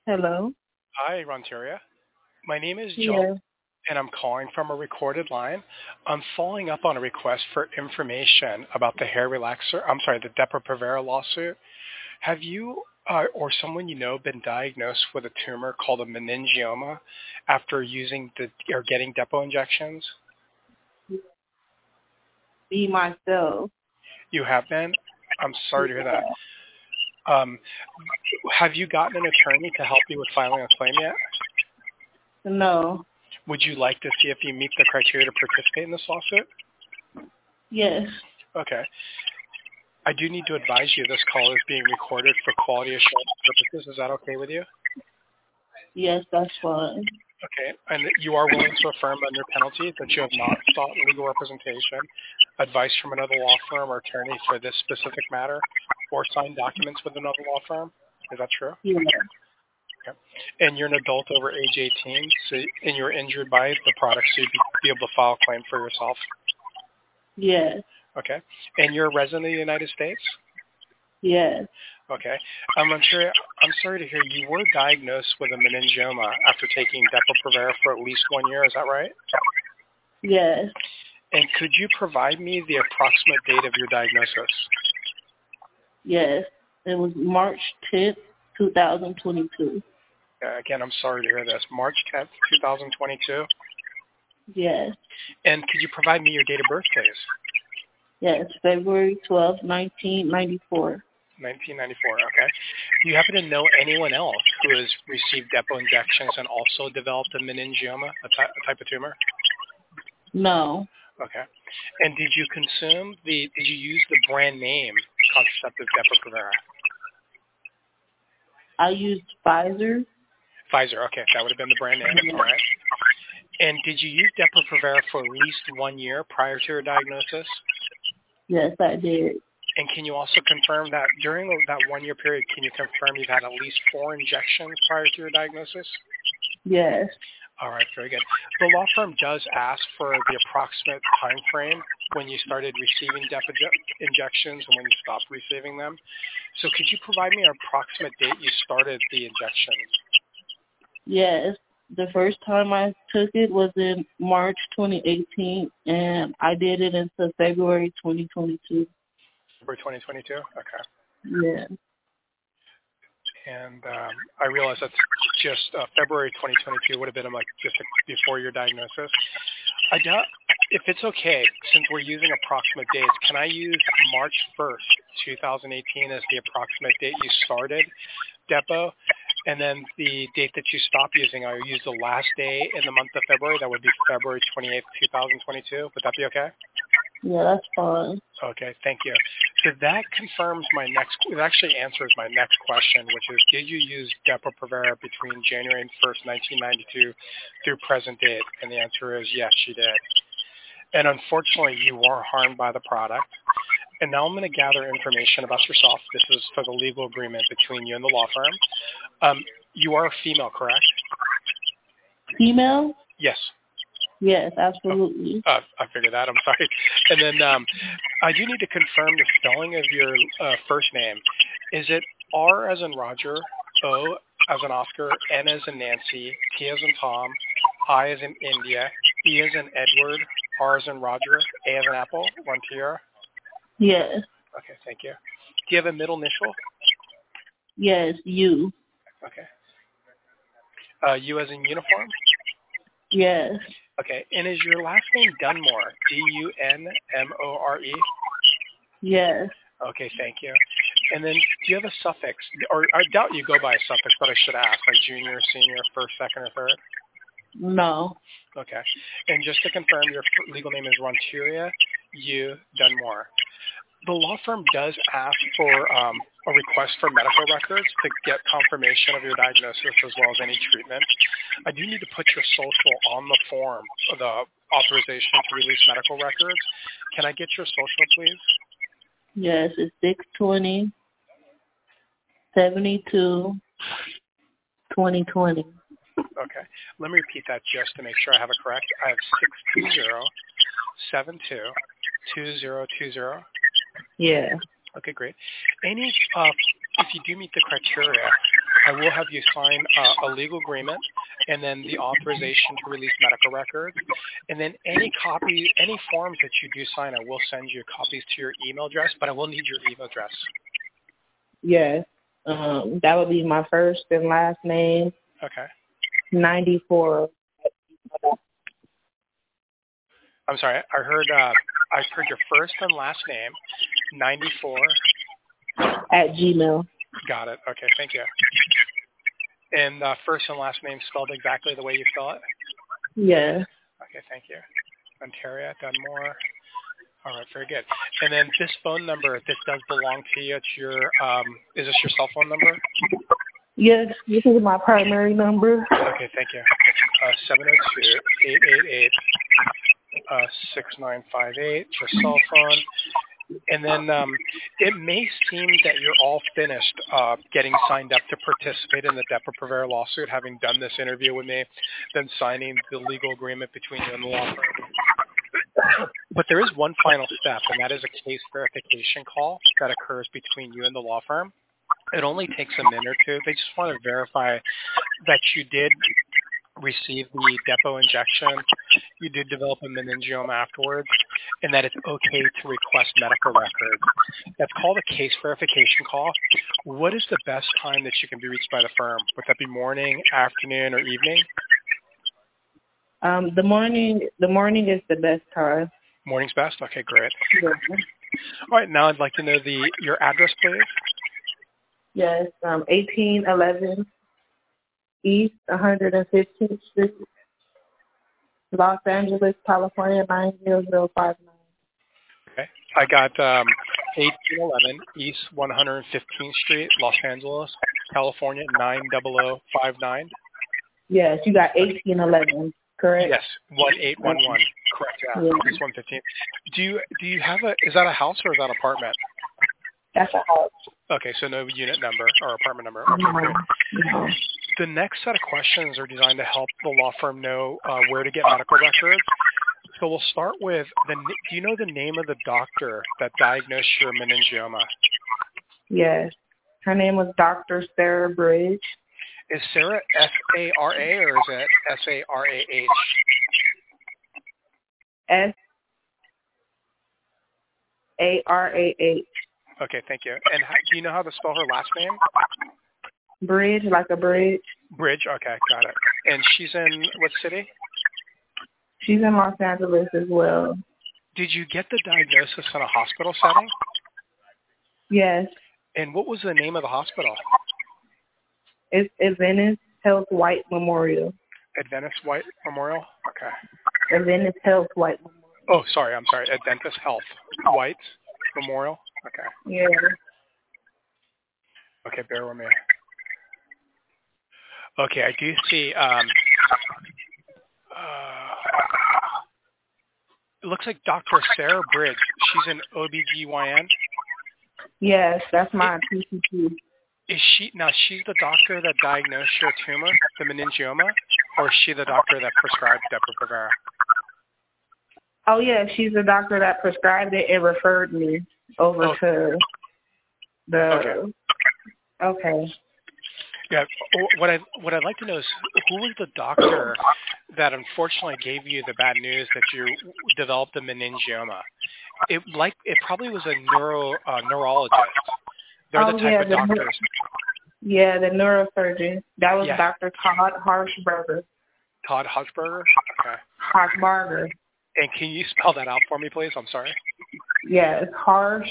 Hello. Hi, Rontaria. My name is John, Yeah. and I'm calling from a recorded line. I'm following up on a request for information about the hair relaxer. I'm sorry, the Depo-Provera lawsuit. Have you or someone you know been diagnosed with a tumor called a meningioma after using the or getting Depo injections? Be myself. You have been. I'm sorry to hear that. Um, have you gotten an attorney to help you with filing a claim yet? No. Would you like to see if you meet the criteria to participate in this lawsuit? Yes. Okay. I do need to advise you this call is being recorded for quality assurance purposes. Is that okay with you? Yes, that's fine. Okay. And that you are willing to affirm under penalty that you have not sought legal representation, advice from another law firm or attorney for this specific matter, or signed documents with another law firm? Is that true? Yeah. Okay. And you're an adult over age 18, and you're injured by the product, so you'd be able to file a claim for yourself. Yes. Okay. And you're a resident of the United States? Yes. Okay. I'm sorry to hear you were diagnosed with a meningioma after taking Depo-Provera for at least 1 year. Is that right? Yes. And could you provide me the approximate date of your diagnosis? Yes. It was March 10th, 2022. Again, I'm sorry to hear this. March 10th, 2022. Yes. And could you provide me your date of birth, please? Yes. February 12th, 1994. 1994. Okay. Do you happen to know anyone else who has received Depo injections and also developed a meningioma, a type of tumor? No. Okay. And did you use the brand name contraceptive Depo-Provera? I used Pfizer. Pfizer. Okay. That would have been the brand name. All right. And did you use Depo-Provera for at least 1 year prior to your diagnosis? Yes, I did. And can you also confirm that during that 1 year period, can you confirm you've had at least 4 injections prior to your diagnosis? Yes. All right, very good. The law firm does ask for the approximate time frame when you started receiving Depo injections and when you stopped receiving them. So could you provide me an approximate date you started the injections? Yes. The first time I took it was in March 2018, and I did it until February 2022. February 2022? Okay. Yeah. And I realize that's just February 2022 would have been like just before your diagnosis. I doubt, if it's okay, since we're using approximate dates, can I use March 1st, 2018 as the approximate date you started Depo? And then the date that you stop using, I'll use the last day in the month of February. That would be February 28th, 2022. Would that be okay? Yeah, that's fine. Okay, thank you. So that confirms it actually answers my next question, which is, did you use Depo-Provera between January 1st, 1992 through present date? And the answer is yes, she did. And unfortunately, you were harmed by the product. And now I'm going to gather information about yourself. This is for the legal agreement between you and the law firm. You are a female, correct? Female? Yes. Yes, absolutely. I figured that. I'm sorry. And then I do need to confirm the spelling of your first name. Is it R as in Roger, O as in Oscar, N as in Nancy, T as in Tom, I as in India, E as in Edward, R as in Roger, A as in Apple, Rontier? Yes. Okay, thank you. Do you have a middle initial? Yes, you. Okay. U as in uniform? Yes. Okay. And is your last name Dunmore? Dunmore? Yes. Okay, thank you. And then do you have a suffix? Or I doubt you go by a suffix, but I should ask, like junior, senior, first, second, or third? No. Okay. And just to confirm, your legal name is Rontiria U. Dunmore. The law firm does ask for a request for medical records to get confirmation of your diagnosis as well as any treatment. I do need to put your social on the form, the authorization to release medical records. Can I get your social, please? Yes, it's 620 72 2020. Okay. Let me repeat that just to make sure I have it correct. I have 620-72-2020. Yeah. Okay, great. If you do meet the criteria, I will have you sign a legal agreement and then the authorization to release medical records. And then any forms that you do sign, I will send you copies to your email address, but I will need your email address. Yes. That would be my first and last name. Okay. 94. I'm sorry. I heard your first and last name, 94. At Gmail. Got it. Okay. Thank you. And first and last name spelled exactly the way you spell it? Yes. Okay. Thank you. Ontario Dunmore. All right. Very good. And then this phone number, this does belong to you. It's your, is this your cell phone number? Yes. This is my primary number. Okay. Thank you. 702-888-6958, your cell phone. And then it may seem that you're all finished getting signed up to participate in the Depo-Provera lawsuit, having done this interview with me, then signing the legal agreement between you and the law firm. But there is one final step, and that is a case verification call that occurs between you and the law firm. It only takes a minute or two. They just want to verify that you did receive the Depo injection, you did develop a meningioma afterwards, and that it's okay to request medical records. That's called a case verification call. What is the best time that you can be reached by the firm? Would that be morning, afternoon, or evening? The morning is the best time. Morning's best? Okay, great. Yeah. All right, now I'd like to know your address, please. Yes, 1811 East 115th Street, Los Angeles, California, 90059. Okay. I got 1811 East 115th Street, Los Angeles, California, 90059. Yes, you got 1811, correct? Yes, 1811. Correct, yeah. It's 115. Do you have is that a house or is that an apartment? That's a house. Okay, so no unit number or apartment number. Okay, great. No. The next set of questions are designed to help the law firm know where to get medical records. So we'll start with, do you know the name of the doctor that diagnosed your meningioma? Yes. Her name was Dr. Sarah Bridge. Is Sarah S-A-R-A or is it S-A-R-A-H? S-A-R-A-H. Okay, thank you. And do you know how to spell her last name? Bridge, like a bridge. Bridge, okay, got it. And she's in what city? She's in Los Angeles as well. Did you get the diagnosis in a hospital setting? Yes. And what was the name of the hospital? It's Adventist Health White Memorial. Adventist White Memorial? Okay. Adventist Health White Memorial. Oh, sorry, I'm sorry. Adventist Health White Memorial? Okay. Yeah. Okay, bear with me. Okay, I do see, it looks like Dr. Sarah Bridge. She's an OBGYN. Yes, that's my PCP. Is she's the doctor that diagnosed your tumor, the meningioma, or is she the doctor that prescribed Depo-Provera? Oh, yeah, she's the doctor that prescribed it and referred me over to the... Okay. Yeah, what I'd like to know is who was the doctor that unfortunately gave you the bad news that you developed a meningioma? It probably was a neurologist. They're the type of doctors. The neurosurgeon. That was Dr. Todd Harshberger. Todd Harshberger? Okay. Harshberger. And can you spell that out for me, please? I'm sorry. Yes, Harsh,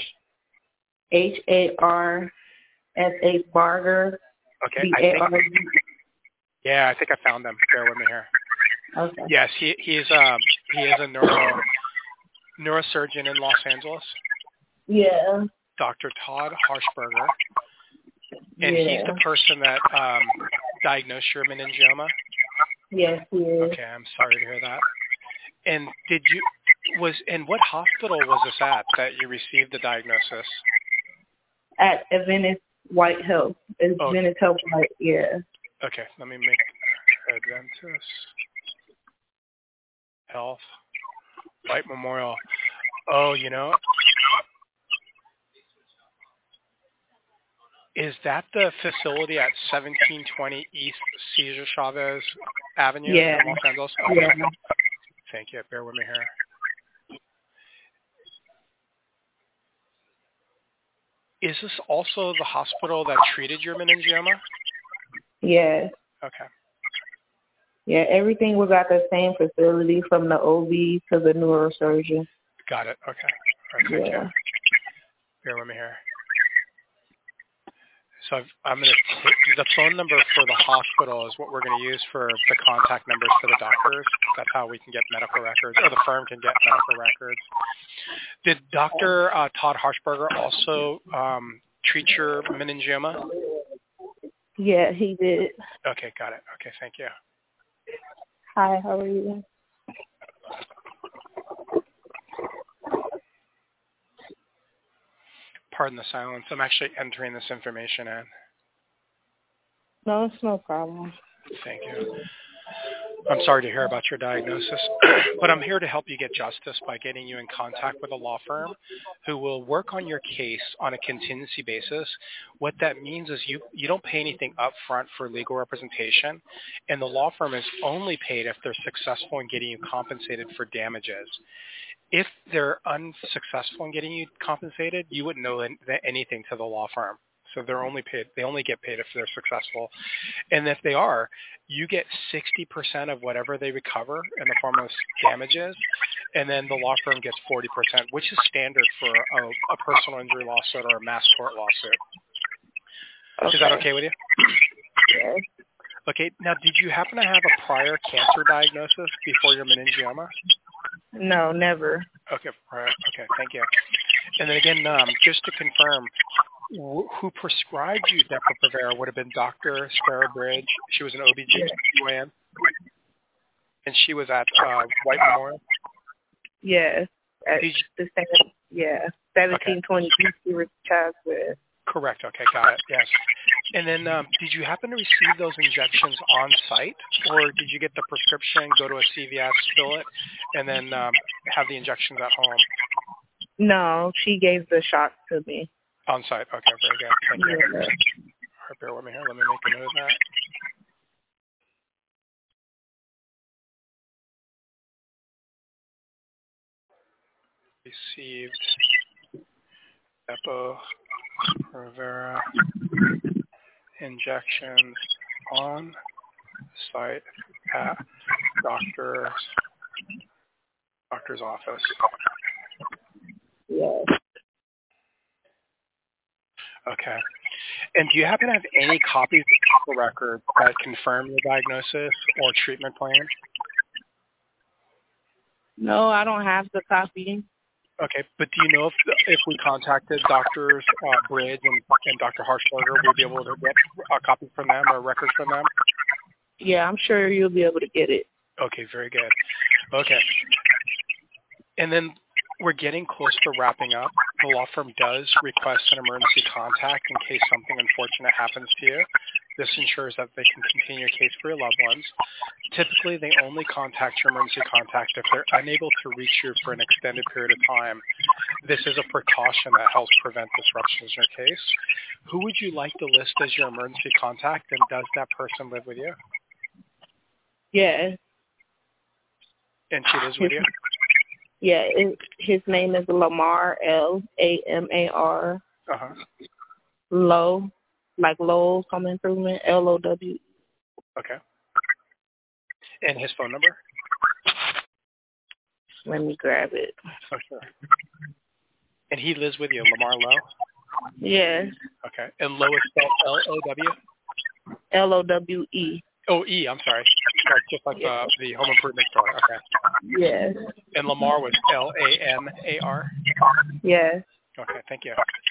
H-A-R-S-H Barger. Okay. I think I found them. Bear with me here. Okay. Yes, he is a neurosurgeon in Los Angeles. Yeah. Dr. Todd Harshberger. And he's the person that diagnosed your meningioma? Yes, he is. Okay, I'm sorry to hear that. And what hospital was this at that you received the diagnosis? At Adventist White Health. Adventist Health White, yeah. Okay, let me make Adventist Health White Memorial. Oh, Is that the facility at 1720 East Cesar Chavez Avenue Yeah. in Los Angeles? Okay. Yeah. Thank you. Bear with me here. Is this also the hospital that treated your meningioma? Yes. Okay. Yeah, everything was at the same facility from the OB to the neurosurgeon. Got it. Okay. All right, thank you. Yeah. Bear with me here. So I'm going to take the phone number for the hospital is what we're going to use for the contact numbers for the doctors. That's how we can get medical records, or the firm can get medical records. Did Dr. Todd Harshberger also treat your meningioma? Yeah, he did. Okay, got it. Okay, thank you. Hi, how are you? Pardon the silence. I'm actually entering this information in. No, it's no problem. Thank you. I'm sorry to hear about your diagnosis, but I'm here to help you get justice by getting you in contact with a law firm who will work on your case on a contingency basis. What that means is you don't pay anything up front for legal representation, and the law firm is only paid if they're successful in getting you compensated for damages. If they're unsuccessful in getting you compensated, you wouldn't know anything to the law firm. So they only get paid if they're successful. And if they are, you get 60% of whatever they recover in the form of damages, and then the law firm gets 40%, which is standard for a personal injury lawsuit or a mass tort lawsuit. Okay. Is that okay with you? Yes. Okay. Now, did you happen to have a prior cancer diagnosis before your meningioma? No, never. Okay. All right. Okay. Thank you. And then again, just to confirm, who prescribed you Depo-Provera would have been Dr. Sarah Bridge. She was an OBGYN, and she was at White Memorial? Yes. At the same, yeah, 1720 East River Childhood. Correct. Okay, got it. Yes. And then did you happen to receive those injections on site, or did you get the prescription, go to a CVS, fill it, and then have the injections at home? No, she gave the shot to me. On site. Okay, very good. Thank you. Yeah. All right, bear with me here. Let me make a note of that. Received Depo-Provera injections on site at doctor's office. Yes. Okay. And do you happen to have any copies of medical records that confirm the diagnosis or treatment plan? No, I don't have the copy. Okay, but do you know if we contacted Drs. Bridge and Dr. Harshberger, we'd be able to get a copy from them or records from them? Yeah, I'm sure you'll be able to get it. Okay, very good. Okay. And then we're getting close to wrapping up. The law firm does request an emergency contact in case something unfortunate happens to you. This ensures that they can continue your case for your loved ones. Typically, they only contact your emergency contact if they're unable to reach you for an extended period of time. This is a precaution that helps prevent disruptions in your case. Who would you like to list as your emergency contact, and does that person live with you? Yes. And she lives with you? Yeah, his name is Lamar, Lamar. Uh-huh. Low, like Lowell's Home Improvement, LOW. Okay. And his phone number? Let me grab it. Oh, sure. And he lives with you, Lamar Lowe? Yes. Okay. And Lowe is spelled L-O-W? L-O-W-E. Oh, E, I'm sorry. Just like the home improvement store. Okay. Yes. And Lamar was L-A-M-A-R? Yes. Okay, thank you.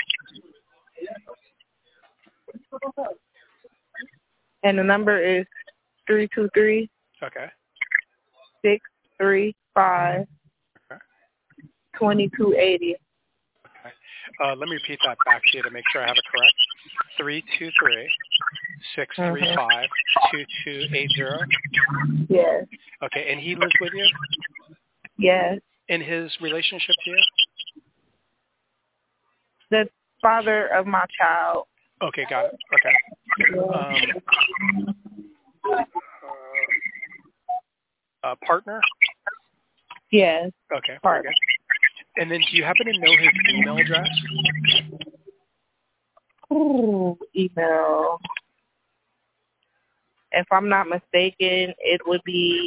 And the number is 323 Okay. 635 2280. Okay. Let me repeat that back to you to make sure I have it correct. 323-635-2280. Yes. Okay, and he lives with you? Yes. In his relationship to you? The father of my child. Okay, got it. Okay. Partner? Yes, Okay, very part. good. And then do you happen to know his email address? Ooh, email. If I'm not mistaken, it would be.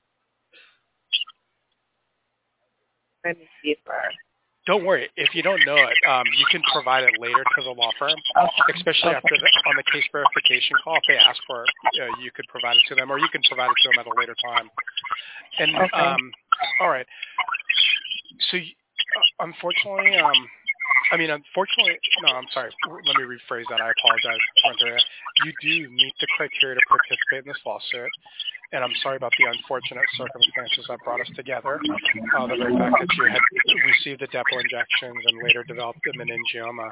Let me see if I. Don't worry. If you don't know it, you can provide it later to the law firm, Okay. especially Okay. after on the case verification call. If they ask for it, you could provide it to them, or you can provide it to them at a later time. And Okay. all right. So, unfortunately, unfortunately, no, I'm sorry. Let me rephrase that. I apologize, Andrea. You do meet the criteria to participate in this lawsuit, and I'm sorry about the unfortunate circumstances that brought us together. The very fact that you had received the depot injections and later developed the meningioma.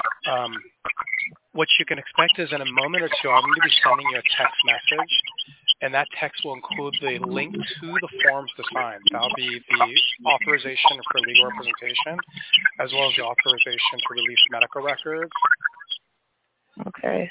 What you can expect is in a moment or two, I'm going to be sending you a text message, and that text will include the link to the forms to sign. That'll be the authorization for legal representation, as well as the authorization to release medical records. Okay.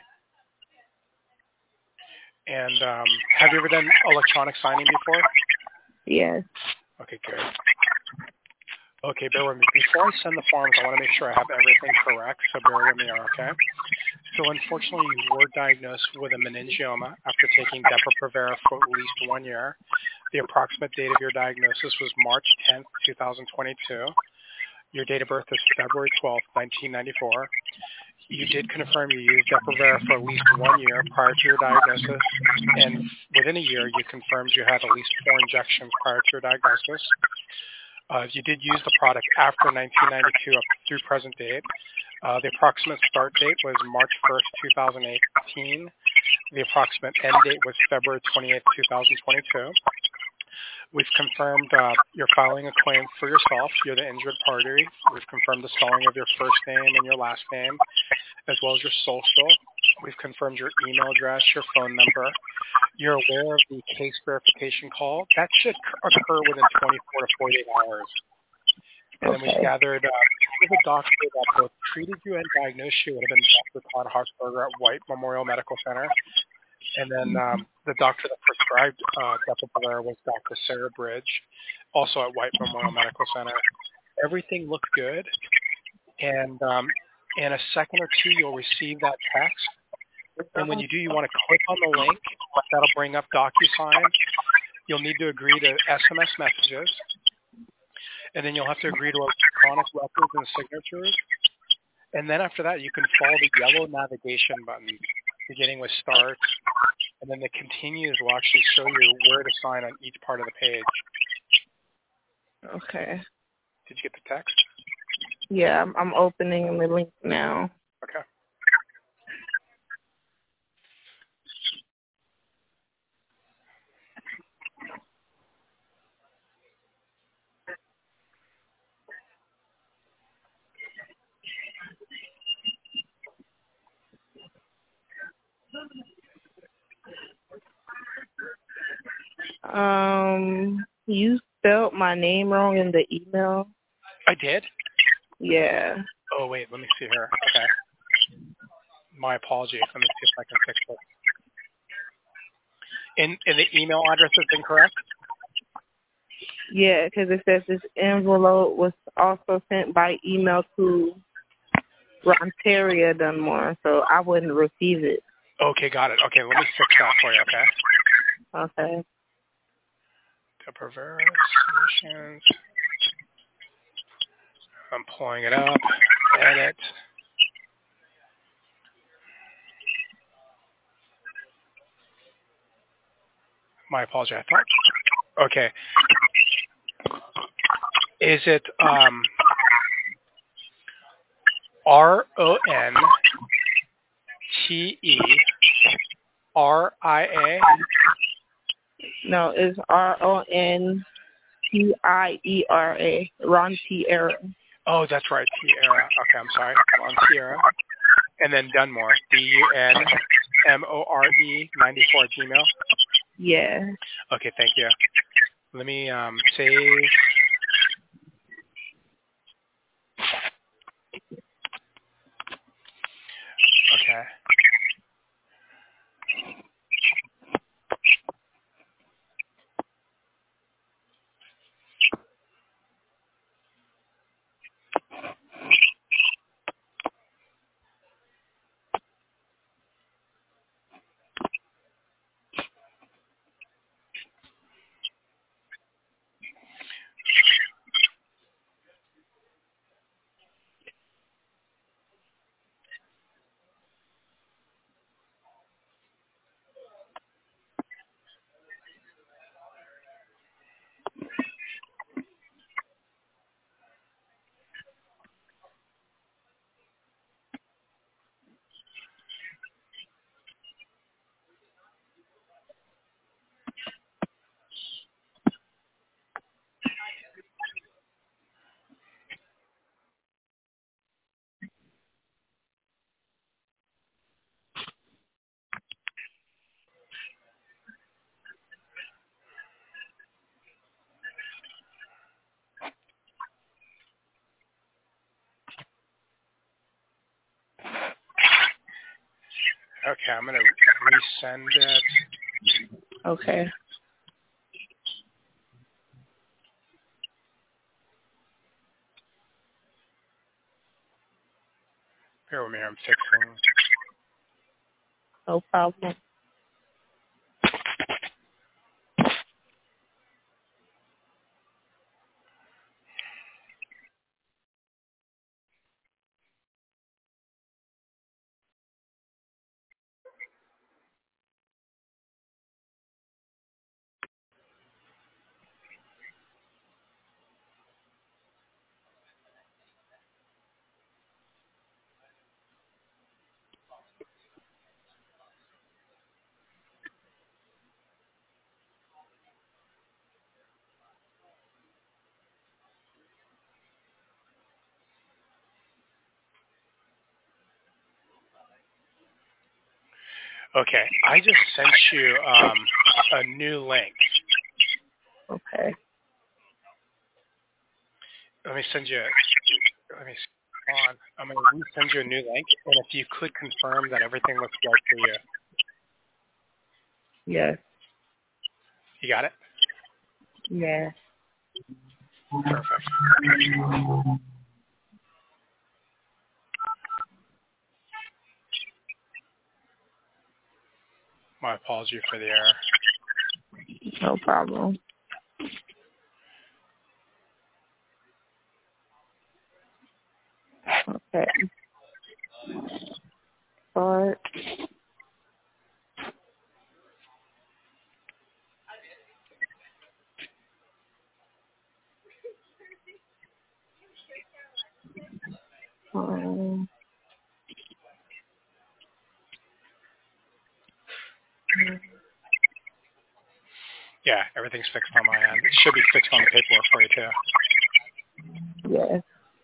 And have you ever done electronic signing before? Yes. Okay, good. Okay, bear with me. Before I send the forms, I want to make sure I have everything correct, so bear with me, okay? So unfortunately, you were diagnosed with a meningioma after taking Depo-Provera for at least 1 year. The approximate date of your diagnosis was March 10th, 2022. Your date of birth is February 12th, 1994. You did confirm you used Depo-Provera for at least 1 year prior to your diagnosis, and within a year, you confirmed you had at least 4 injections prior to your diagnosis. You did use the product after 1992 up through present date. The approximate start date was March 1st, 2018. The approximate end date was February 28th, 2022. We've confirmed you're filing a claim for yourself. You're the injured party. We've confirmed the spelling of your first name and your last name, as well as your social. We've confirmed your email address, your phone number. You're aware of the case verification call. That should occur within 24 to 48 hours. And then we've gathered with a doctor that both treated you and diagnosed you would have been Dr. Todd Harsberger at White Memorial Medical Center. And then the doctor that prescribed Depo-Provera was Dr. Sarah Bridge, also at White Memorial Medical Center. Everything looked good. And in a second or two, you'll receive that text. And when you do, you want to click on the link. That'll bring up DocuSign. You'll need to agree to SMS messages. And then you'll have to agree to electronic records and signatures. And then after that, you can follow the yellow navigation button, beginning with start. And then the continues will actually show you where to sign on each part of the page. Okay. Did you get the text? Yeah, I'm opening the link now. Okay. You spelled my name wrong in the email. I did? Yeah. Oh, wait, let me see here. Okay. My apologies. Let me see if I can fix it. And the email address is incorrect? Yeah, because it says this envelope was also sent by email to Rontaria Dunmore, so I wouldn't receive it. Okay, got it. Okay, let me fix that for you, okay? Okay. Depo-Provera Solutions. I'm pulling it up. Edit. My apologies. I thought. Okay. Is it RONTERIA? No, it's RONTIERA. Rontiera. Oh, that's right. Tierra. Okay, I'm sorry. Tierra. And then Dunmore. DUNMORE 94 at Gmail. Yeah. Okay, thank you. Let me save. Okay. Okay, I'm going to resend it. Okay. Bear with me, I'm fixing. No problem. Okay, I just sent you a new link. Okay. Let me send you. Let me see. Hold on. I'm going to resend you a new link, and if you could confirm that everything looks right for you. Yes. You got it? Yes. Perfect. My apology for the error. No problem. Okay. Start. Um, Yeah, everything's fixed on my end. It should be fixed on the paperwork for you, too. yes.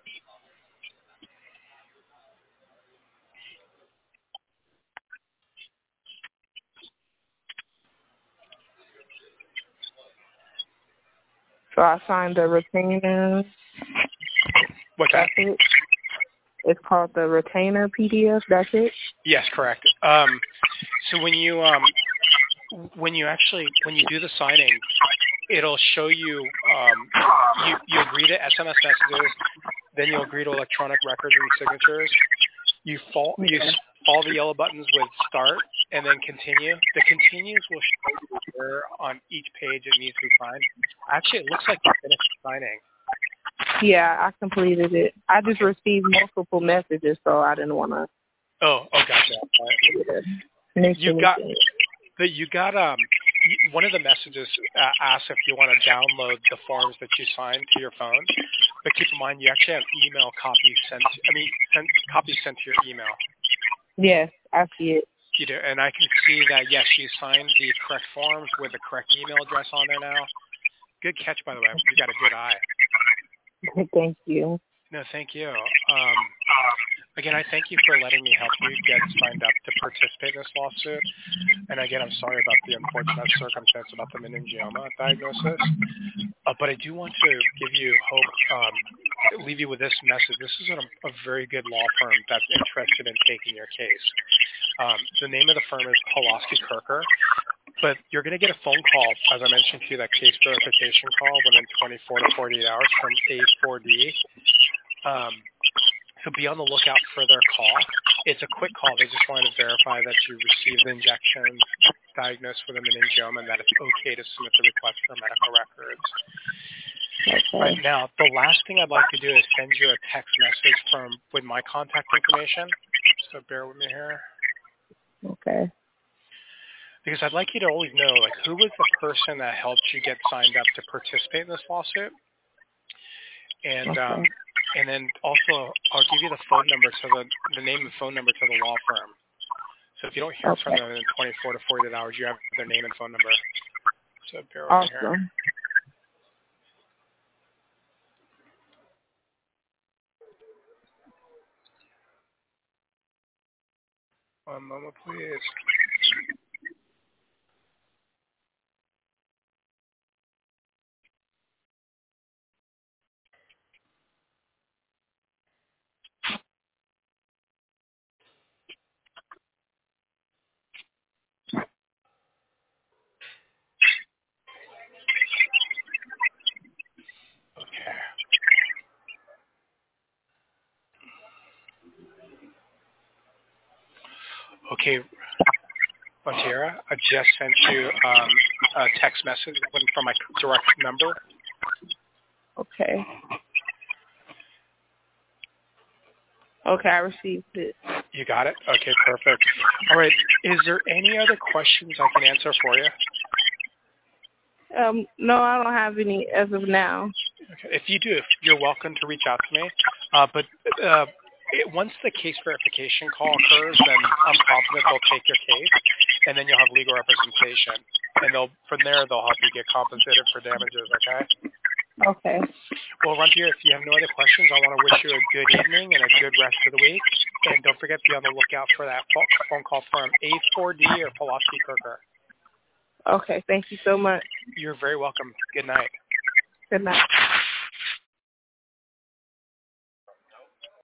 So I signed the retainer. What's that? That's it. It's called the retainer PDF. That's it. Yes, correct. So when you do the signing, it'll show you you agree to SMS messages, then you'll agree to electronic records and signatures. You follow the yellow buttons with start and then continue. The continues will show you where on each page it needs to be signed. Actually, it looks like you finished signing. Yeah, I completed it. I just received multiple messages, so I didn't want to. Oh, gotcha. You got one of the messages asks if you want to download the forms that you signed to your phone, but keep in mind you actually have email copies copies sent to your email. Yes, I see it. You do, and I can see that yes, you signed the correct forms with the correct email address on there now. Good catch, by the way. You got a good eye. Thank you. No, thank you. Again, I thank you for letting me help you get signed up to participate in this lawsuit. And again, I'm sorry about the unfortunate circumstance about the meningioma diagnosis. But I do want to give you hope, leave you with this message. This is a very good law firm that's interested in taking your case. The name of the firm is Pulaski Kirker. But you're going to get a phone call, as I mentioned to you, that case verification call within 24 to 48 hours from A4D. So be on the lookout for their call. It's a quick call. They just want to verify that you received the injections, diagnosed with a meningioma, and that it's okay to submit the request for medical records. Okay. Right now, the last thing I'd like to do is send you a text message with my contact information. So bear with me here. Okay. Because I'd like you to always know, like, who was the person that helped you get signed up to participate in this lawsuit? And Okay. and then also, I'll give you the phone number to the name and phone number to the law firm. So if you don't hear from them in 24 to 48 hours, you have their name and phone number. So bear with me here. Awesome. One moment, please. Okay, Bontiera, I just sent you a text message from my direct number. Okay. Okay, I received it. You got it? Okay, perfect. All right. Is there any other questions I can answer for you? No, I don't have any as of now. Okay. If you do, you're welcome to reach out to me. But once the case verification call occurs, then I'm confident they'll take your case, and then you'll have legal representation. And from there, they'll help you get compensated for damages, okay? Okay. Well, Rontier, if you have no other questions, I want to wish you a good evening and a good rest of the week. And don't forget to be on the lookout for that phone call from A4D or Pulaski Kirker. Okay, thank you so much. You're very welcome. Good night. Good night.